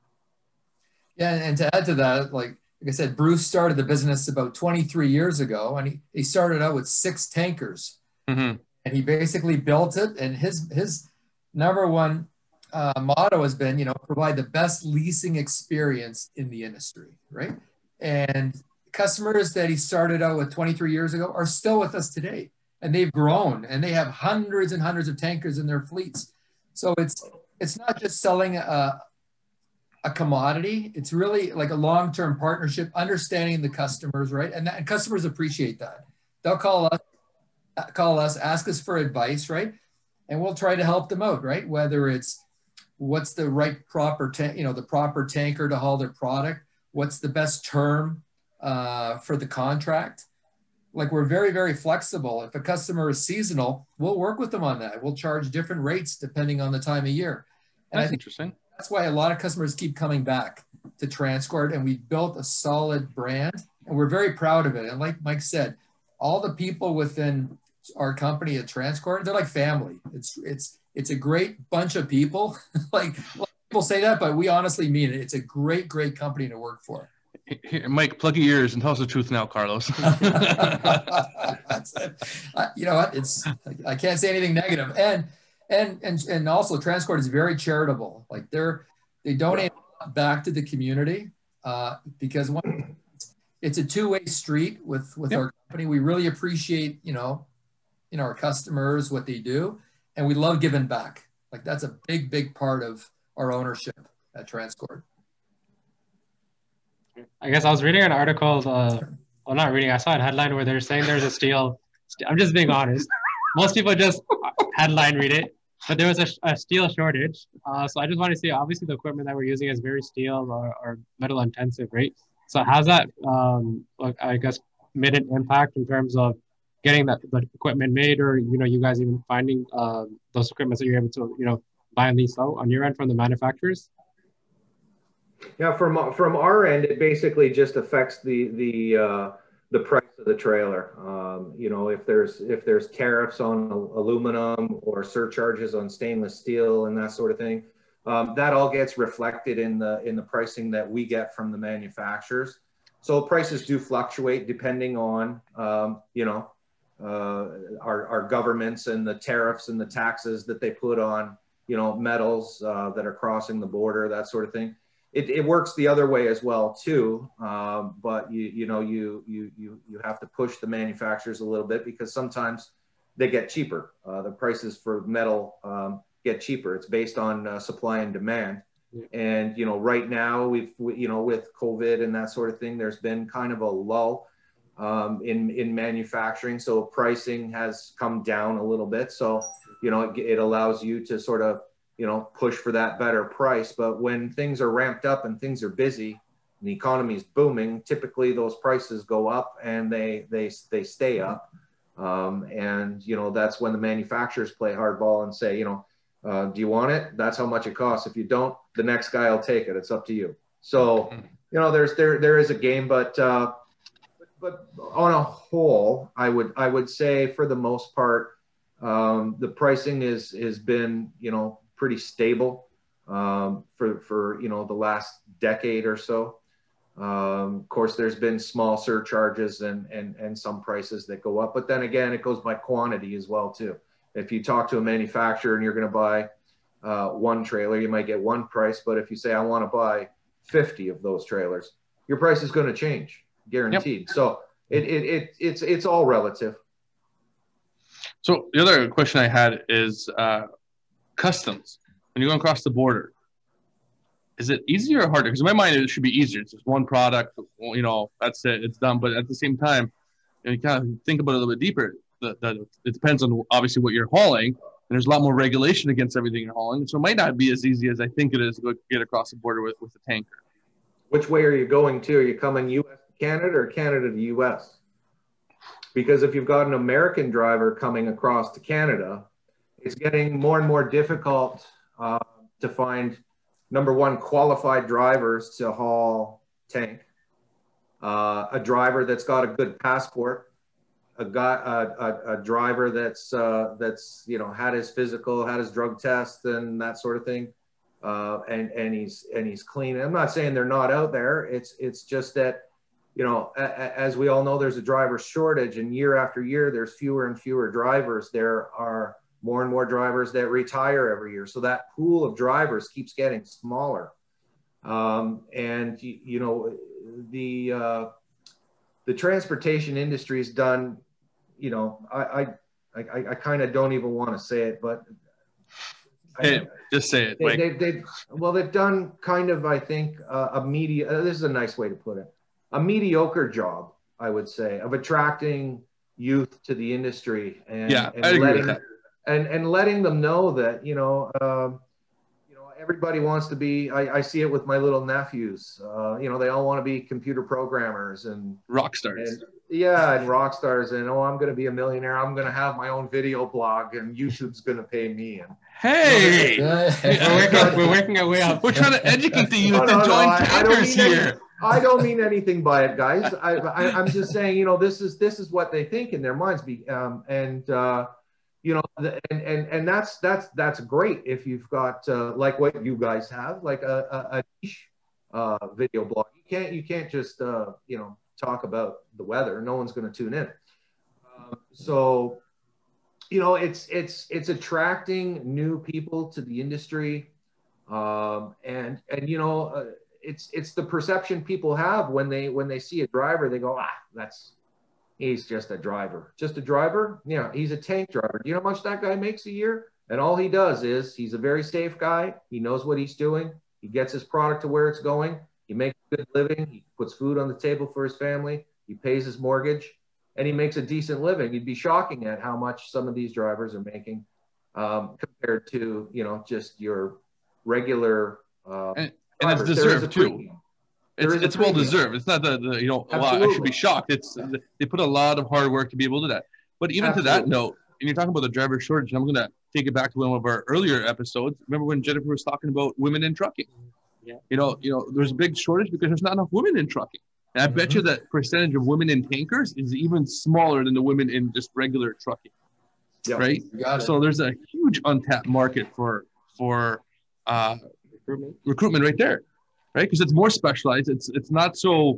Yeah, and to add to that, like, like I said, Bruce started the business about twenty-three years ago, and he, he started out with six tankers. Mm-hmm. And he basically built it, and his, his number one uh, motto has been, you know, provide the best leasing experience in the industry, right? And customers that he started out with twenty-three years ago are still with us today, and they've grown, and they have hundreds and hundreds of tankers in their fleets. So it's it's not just selling a, a commodity. It's really like a long-term partnership, understanding the customers, right? And, that, and customers appreciate that. They'll call us, call us, ask us for advice, right? And we'll try to help them out, right? Whether it's what's the right proper, you know, the proper tanker to haul their product, what's the best term Uh, for the contract. Like, we're very, very flexible. If a customer is seasonal, we'll work with them on that. We'll charge different rates depending on the time of year. And that's I think interesting. That's why a lot of customers keep coming back to Transcourt, and we've built a solid brand, and we're very proud of it. And like Mike said, all the people within our company at Transcourt, they're like family. It's it's it's a great bunch of people. like, people say that, but we honestly mean it. It's a great, great company to work for. Here, Mike, plug your ears and tell us the truth now, Carlos. That's it. Uh, you know what? It's I can't say anything negative. And and and and also, Transcord is very charitable. Like they're they donate back to the community uh, because one, it's a two-way street with with yep. our company. We really appreciate you know, you know our customers, what they do, and we love giving back. Like that's a big big part of our ownership at Transcord. I guess I was reading an article, uh, well, not reading, I saw a headline where they're saying there's a steel, I'm just being honest. Most people just headline read it, but there was a, a steel shortage. Uh, so I just want to say, obviously the equipment that we're using is very steel or, or metal intensive, right? So how's that, um, I guess, made an impact in terms of getting that the equipment made, or, you know, you guys even finding uh, those equipments that you're able to, you know, buy and lease out on your end from the manufacturers? Yeah, from from our end, it basically just affects the the uh, the price of the trailer. Um, you know, if there's if there's tariffs on aluminum or surcharges on stainless steel and that sort of thing, um, that all gets reflected in the in the pricing that we get from the manufacturers. So prices do fluctuate depending on um, you know uh, our our governments and the tariffs and the taxes that they put on you know metals uh, that are crossing the border, that sort of thing. It, it works the other way as well too, um, but you you know you you you you have to push the manufacturers a little bit because sometimes they get cheaper. Uh, the prices for metal um, get cheaper. It's based on uh, supply and demand, yeah. And you know right now we've we, you know with COVID and that sort of thing, there's been kind of a lull um, in in manufacturing, so pricing has come down a little bit. So you know it, it allows you to sort of you know, push for that better price. But when things are ramped up and things are busy and the economy is booming, typically those prices go up and they they they stay up. Um, and, you know, that's when the manufacturers play hardball and say, you know, uh, do you want it? That's how much it costs. If you don't, the next guy will take it. It's up to you. So, you know, there's there there is a game, but uh, but on a whole, I would I would say for the most part, um, the pricing is has been, you know, pretty stable um, for, for, you know, the last decade or so. Um, of course, there's been small surcharges and, and, and some prices that go up, but then again, it goes by quantity as well, too. If you talk to a manufacturer and you're going to buy uh, one trailer, you might get one price, but if you say, I want to buy fifty of those trailers, your price is going to change, guaranteed. Yep. So it, it, it, it's, it's all relative. So the other question I had is, uh, customs, when you're going across the border, is it easier or harder? Because in my mind, it should be easier. It's just one product, you know, that's it, it's done. But at the same time, you, know, you kind of think about it a little bit deeper. That, that it depends on obviously what you're hauling, and there's a lot more regulation against everything you're hauling. So it might not be as easy as I think it is to get across the border with, with a tanker. Which way are you going to? Are you coming U S to Canada or Canada to U S? Because if you've got an American driver coming across to Canada, it's getting more and more difficult uh, to find, number one, qualified drivers to haul tank, uh, a driver that's got a good passport, a guy, a, a, a driver that's uh, that's you know had his physical, had his drug test, and that sort of thing, uh, and and he's and he's clean. I'm not saying they're not out there. It's it's just that you know a, a, as we all know, there's a driver shortage, and year after year, there's fewer and fewer drivers. There are more and more drivers that retire every year. So that pool of drivers keeps getting smaller. Um, and, you, you know, the, uh, the transportation industry has done, you know, I, I, I, I kind of don't even want to say it, but. Hey, I, just say it. They, they, they've, well, they've done kind of, I think, uh, a media, uh, this is a nice way to put it, a mediocre job, I would say, of attracting youth to the industry and, yeah, and I agree letting, with that. And, and letting them know that, you know, um, you know, everybody wants to be, I, I see it with my little nephews, uh, you know, they all want to be computer programmers and rock stars. And, yeah, and rock stars. And, oh, I'm going to be a millionaire. I'm going to have my own video blog and YouTube's going to pay me. And hey, you know, we're, working, we're working our way up. We're trying to educate the youth no, no, to join no, tankers I, I here. Any, I don't mean anything by it, guys. I, I, I'm just saying, you know, this is, this is what they think in their minds. Be, um, and, uh, you know, and, and, and that's, that's, that's great if you've got, uh, like what you guys have, like a, a, a niche uh, video blog. You can't, you can't just, uh, you know, talk about the weather. No one's going to tune in. Uh, so, you know, it's, it's, it's attracting new people to the industry. Um, and, and, you know, uh, it's, it's the perception people have when they, when they see a driver, they go, ah, that's, he's just a driver, just a driver. Yeah. He's a tank driver. Do you know how much that guy makes a year? And all he does is he's a very safe guy. He knows what he's doing. He gets his product to where it's going. He makes a good living. He puts food on the table for his family. He pays his mortgage, and he makes a decent living. You'd be shocking at how much some of these drivers are making um, compared to, you know, just your regular. Uh, and, and it's deserved too. It's, it's well deserved. It's not the, the you know, well, I should be shocked. It's yeah. They put a lot of hard work to be able to do that. But even Absolutely. to that note, and you're talking about the driver shortage, and I'm going to take it back to one of our earlier episodes. Remember when Jennifer was talking about women in trucking? Yeah. You know, you know, there's a big shortage because there's not enough women in trucking. And I mm-hmm. bet you that percentage of women in tankers is even smaller than the women in just regular trucking. Yep. Right? So there's a huge untapped market for for uh, recruitment. recruitment right there, right? Because it's more specialized. It's it's not so.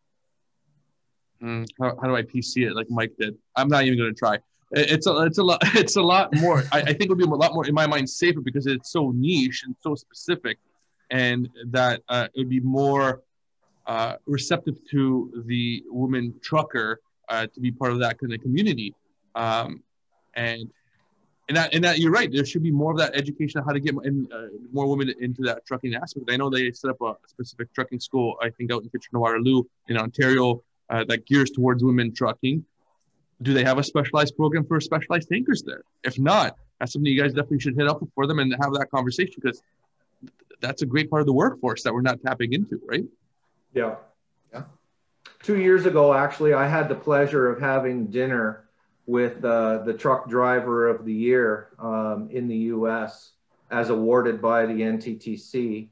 Hmm, how, how do I P C it like Mike did? I'm not even going to try. It's a it's a lot it's a lot more. I, I think it would be a lot more in my mind safer because it's so niche and so specific, and that uh, it would be more uh, receptive to the woman trucker uh, to be part of that kind of community. Um, and and that and that you're right. There should be more of that education on how to get in, uh, more women into that trucking aspect. I know they set up a specific trucking school. I think out in Kitchener-Waterloo in Ontario uh, that gears towards women trucking. Do they have a specialized program for specialized tankers there? If not, that's something you guys definitely should hit up for them and have that conversation because that's a great part of the workforce that we're not tapping into, right? Yeah. Yeah. Two years ago, actually, I had the pleasure of having dinner with uh, the truck driver of the year um, in the U S as awarded by the N T T C,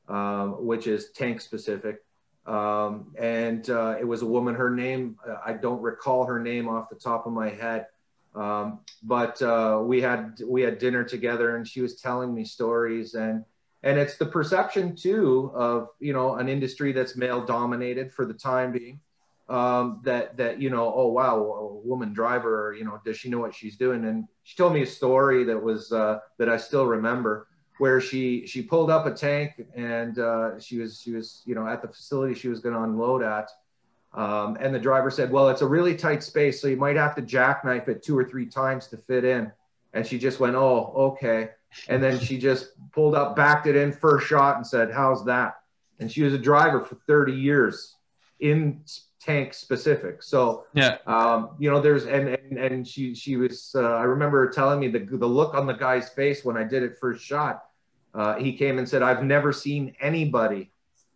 um, which is tank specific. Um, and uh, it was a woman. Her name, uh, I don't recall her name off the top of my head, um, but uh, we had we had dinner together, and she was telling me stories, and and it's the perception too of you know an industry that's male dominated for the time being, um, that that you know oh wow, a woman driver, or, you know does she know what she's doing? And she told me a story that was uh, that I still remember, where she she pulled up a tank and uh, she was she was you know at the facility she was going to unload at, um, and the driver said, well, it's a really tight space, so you might have to jackknife it two or three times to fit in. And she just went, oh, okay. And then she just pulled up, backed it in first shot, and said, how's that? And she was a driver for thirty years in tank specific. So yeah, um, you know, there's and and and she she was. Uh, I remember her telling me the the look on the guy's face when I did it first shot. Uh, he came and said, I've never seen anybody,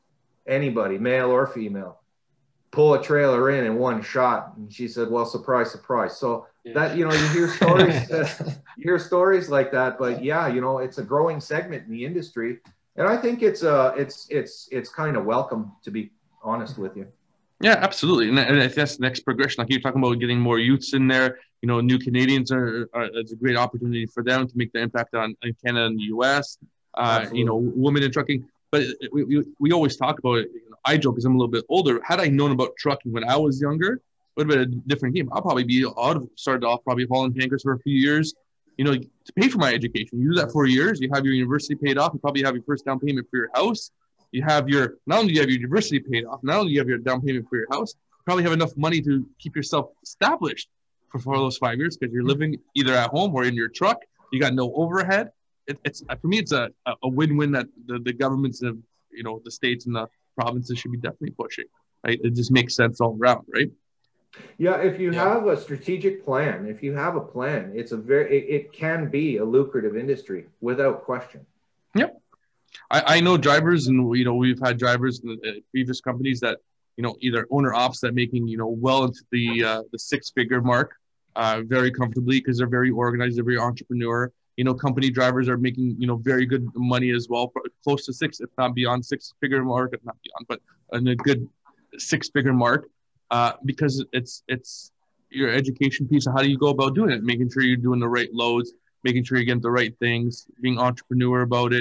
anybody, male or female, pull a trailer in in one shot. And she said, well, surprise, surprise. So yeah. that, you know, you hear stories, uh, you hear stories like that, but yeah, you know, it's a growing segment in the industry. And I think it's, uh, it's, it's, it's kind of welcome, to be honest with you. Yeah, absolutely. And, and that's the next progression. Like you're talking about getting more youths in there, you know, new Canadians are, are it's a great opportunity for them to make the impact on, on Canada and the U S. Uh, you know, women in trucking, but we, we, we always talk about it. You know, I joke because I'm a little bit older. Had I known about trucking when I was younger, it would have been a different game. I'll probably be, I would have started off probably hauling tankers for a few years, you know, to pay for my education. You do that for years, you have your university paid off, you probably have your first down payment for your house. You have your, not only do you have your university paid off, not only do you have your down payment for your house, you probably have enough money to keep yourself established for, for those five years because you're living either at home or in your truck. You got no overhead. It, it's for me, it's a, a win-win that the, the governments of, you know, the states and the provinces should be definitely pushing, right? It just makes sense all around, right? Yeah, if you yeah. have a strategic plan, if you have a plan, it's a very, it, it can be a lucrative industry without question. Yep. I, I know drivers, and, you know, we've had drivers in the previous companies that, you know, either owner ops that making, you know, well into the, uh, the six-figure mark uh, very comfortably because they're very organized, they're very entrepreneur. You know, company drivers are making, you know, very good money as well, close to six, if not beyond six-figure mark, if not beyond, but in a good six-figure mark, uh, because it's it's your education piece of how do you go about doing it, making sure you're doing the right loads, making sure you're getting the right things, being entrepreneur about it,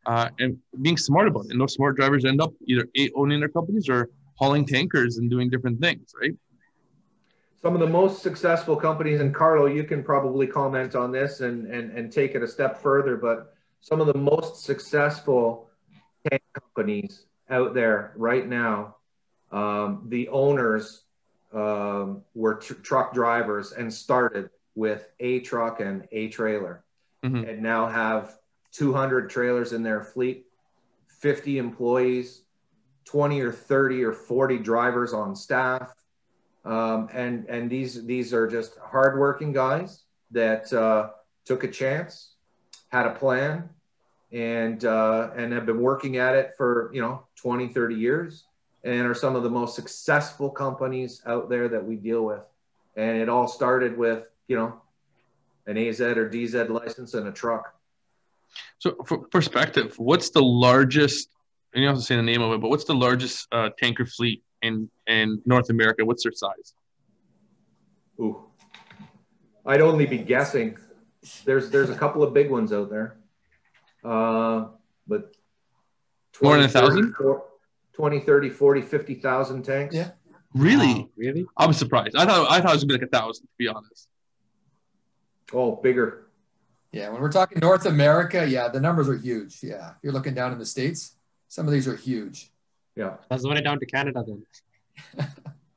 uh, and being smart about it. And those smart drivers end up either owning their companies or hauling tankers and doing different things, right? Some of the most successful companies, and Carlo, you can probably comment on this and, and, and take it a step further, but some of the most successful tank companies out there right now, um, the owners um, were tr truck drivers and started with a truck and a trailer, mm-hmm. and now have two hundred trailers in their fleet, fifty employees, twenty or thirty or forty drivers on staff. Um, and and these these are just hardworking guys that uh, took a chance, had a plan, and uh, and have been working at it for, you know, twenty, thirty years, and are some of the most successful companies out there that we deal with. And it all started with, you know, an A Z or D Z license and a truck. So for perspective, what's the largest, and you don't have to say the name of it, but what's the largest uh, tanker fleet in, in North America? What's their size? Ooh, I'd only be guessing. There's, there's a couple of big ones out there. Uh, but twenty, more than a thousand? twenty, thirty, forty, fifty thousand tanks. Yeah. Really? Wow, really? I was surprised. I thought, I thought it was gonna be like a thousand, to be honest. Oh, bigger. Yeah. When we're talking North America, yeah, the numbers are huge. Yeah. If you're looking down in the States, some of these are huge. Yeah. Let's run it down to Canada then.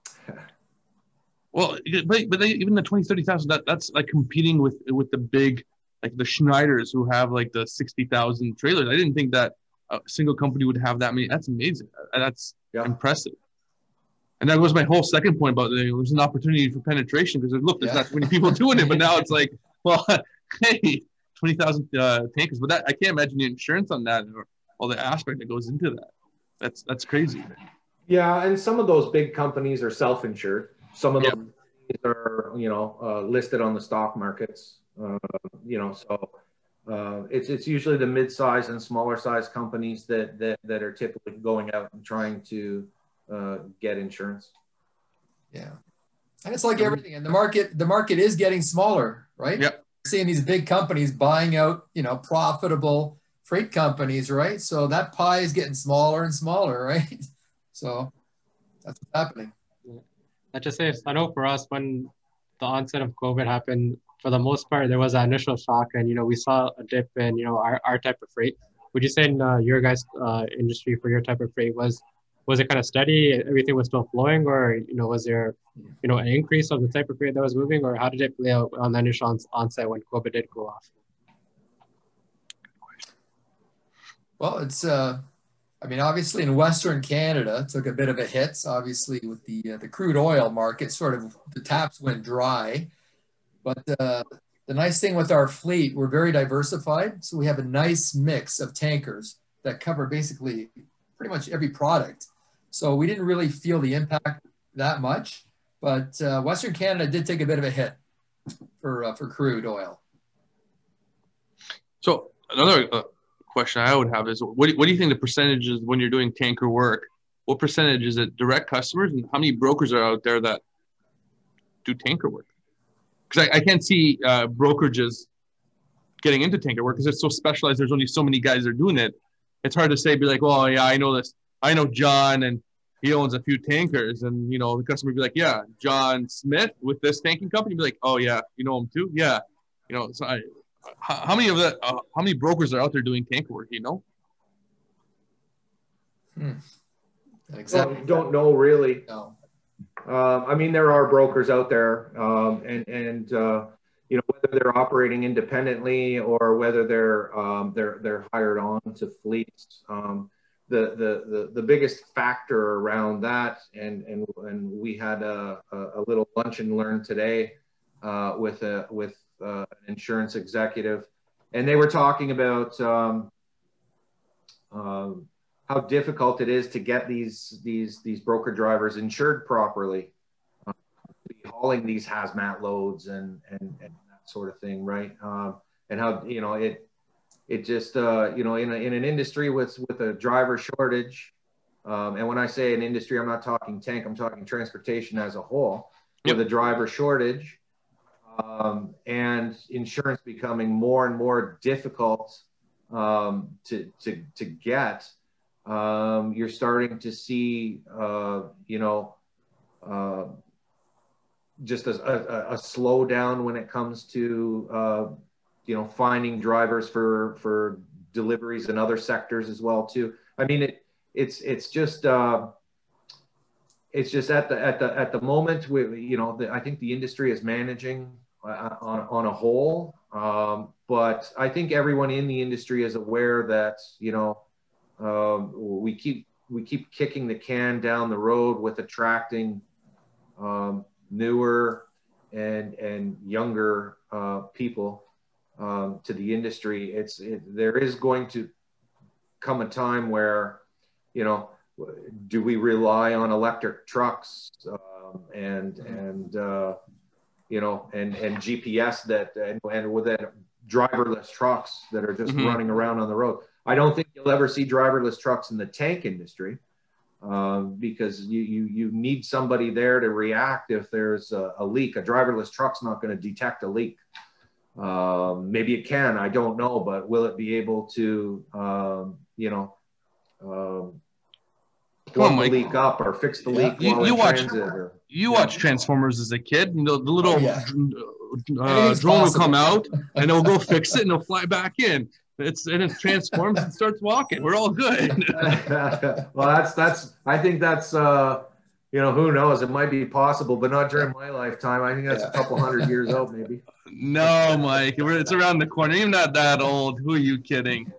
Well, but, but they, even the twenty, thirty thousand, that, that's like competing with, with the big, like the Schneiders who have like the sixty thousand trailers. I didn't think that a single company would have that many. That's amazing. That's yeah. impressive. And that was my whole second point about, you know, there's an opportunity for penetration, because look, there's yeah. not many people doing it, but now it's like, well, hey, twenty thousand uh, tankers, but that, I can't imagine the insurance on that or all the aspect that goes into that. That's, that's crazy. Yeah. And some of those big companies are self-insured. Some of them yep. are, you know, uh, listed on the stock markets, uh, you know, so uh, it's, it's usually the mid-size and smaller size companies that, that, that are typically going out and trying to uh, get insurance. Yeah. And it's like everything in the market, the market is getting smaller, right? Yep. Seeing these big companies buying out, you know, profitable freight companies, right? So that pie is getting smaller and smaller, right? So that's what's happening. I just say, I know for us, when the onset of COVID happened, for the most part, there was an initial shock, and, you know, we saw a dip in, you know, our, our type of freight. Would you say in uh, your guys' uh, industry for your type of freight, was was it kind of steady? Everything was still flowing, or, you know, was there, you know, an increase of the type of freight that was moving, or how did it play out on the initial on onset when COVID did go off? Well, it's, uh, I mean, obviously in Western Canada, it took a bit of a hit, obviously with the uh, the crude oil market, sort of the taps went dry. But uh, the nice thing with our fleet, we're very diversified. So we have a nice mix of tankers that cover basically pretty much every product. So we didn't really feel the impact that much. But uh, Western Canada did take a bit of a hit for, uh, for crude oil. So another uh, question I would have is, what do, what do you think the percentage is when you're doing tanker work? What percentage is it direct customers, and how many brokers are out there that do tanker work? Because I, I can't see uh, brokerages getting into tanker work because it's so specialized. There's only so many guys that are doing it. It's hard to say, be like, well, yeah, I know this. I know John, and he owns a few tankers. And, you know, the customer would be like, yeah, John Smith with this tanking company. Be like, oh, yeah, you know him too? Yeah. You know, so I, how, how many of that, uh, how many brokers are out there doing tanker work, you know? Hmm. Exactly. Well, don't know really. No. Uh, I mean, there are brokers out there, um, and and uh, you know, whether they're operating independently or whether they're um, they're they're hired on to fleets. Um, the, the the the biggest factor around that, and and and we had a a little lunch and learn today uh, with a with uh, an insurance executive, and they were talking about um, um, how difficult it is to get these these these broker drivers insured properly, uh, hauling these hazmat loads and, and and that sort of thing, right? Um, and how, you know, it it just uh, you know, in a, in an industry with with a driver shortage, um, and when I say an industry, I'm not talking tank, I'm talking transportation as a whole, with a driver shortage, um, and insurance becoming more and more difficult um, to, to, to get, um, you're starting to see, uh, you know, uh, just a, a, a slowdown when it comes to, uh, you know, finding drivers for, for deliveries in other sectors as well too. I mean, it, it's, it's just, uh, it's just at the, at the, at the moment, we, you know, the, I think the industry is managing uh, on, on a whole. Um, but I think everyone in the industry is aware that, you know, um, we keep, we keep kicking the can down the road with attracting, um, newer and and younger uh, people um, to the industry. It's it, there is going to come a time where, you know, do we rely on electric trucks um, and and uh, you know and and G P S that and, and with that driverless trucks that are just mm-hmm. running around on the road? I don't think you'll ever see driverless trucks in the tank industry. Um, because you, you, you need somebody there to react if there's a, a leak. A driverless truck's not going to detect a leak. Um, maybe it can, I don't know, but will it be able to, um, you know, um, plug oh the leak up or fix the leak yeah. while you, you in watch, transit? Or, you yeah. watch Transformers as a kid. You know, the little oh, yeah. uh, drone will come out and it'll go fix it and it'll fly back in. It's and it transforms and starts walking. We're all good. Well, that's that's. I think that's. Uh, you know, who knows? It might be possible, but not during my lifetime. I think that's yeah. a couple hundred years out, maybe. No, Mike, we're, it's around the corner. You're not that old. Who are you kidding?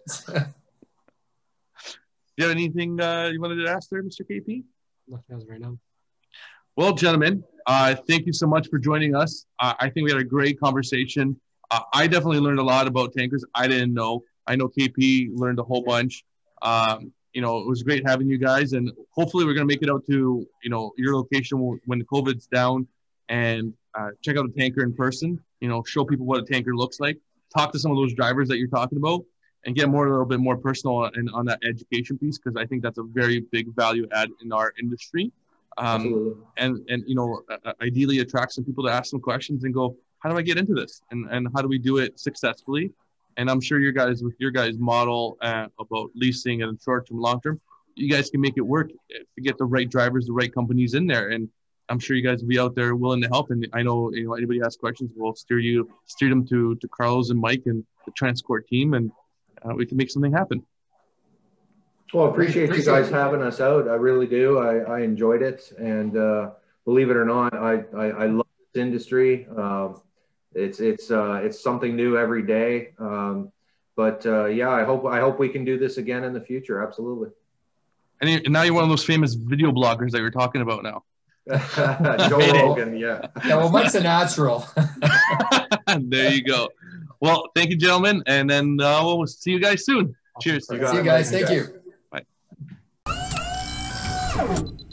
You have anything uh, you wanted to ask there, Mister K P? Nothing else right now. Well, gentlemen, uh, thank you so much for joining us. Uh, I think we had a great conversation. Uh, I definitely learned a lot about tankers. I didn't know. I know K P learned a whole bunch. Um, you know, it was great having you guys, and hopefully we're going to make it out to, you know, your location when the COVID's down and uh, check out a tanker in person, you know, show people what a tanker looks like, talk to some of those drivers that you're talking about, and get more, a little bit more personal and on that education piece, because I think that's a very big value add in our industry. Um, and, and, you know, ideally attract some people to ask some questions and go, how do I get into this? And, and how do we do it successfully? And I'm sure you guys, with your guys' model uh, about leasing and short-term, long-term, you guys can make it work if you get the right drivers, the right companies in there. And I'm sure you guys will be out there willing to help. And I know, you know, anybody has questions, we'll steer you, steer them to, to Carlos and Mike and the Transcourt team, and uh, we can make something happen. Well, I appreciate, appreciate you guys it. having us out. I really do. I, I enjoyed it. And uh, believe it or not, I, I, I love this industry. Um, it's, it's, uh, it's something new every day. Um, but uh, yeah, I hope, I hope we can do this again in the future. Absolutely. And, you, and now you're one of those famous video bloggers that you're talking about now. Joe Rogan, yeah. Yeah, well, Mike's a natural. There you go. Well, thank you, gentlemen. And then uh, we'll see you guys soon. Cheers. See you guys. Thank you. Bye.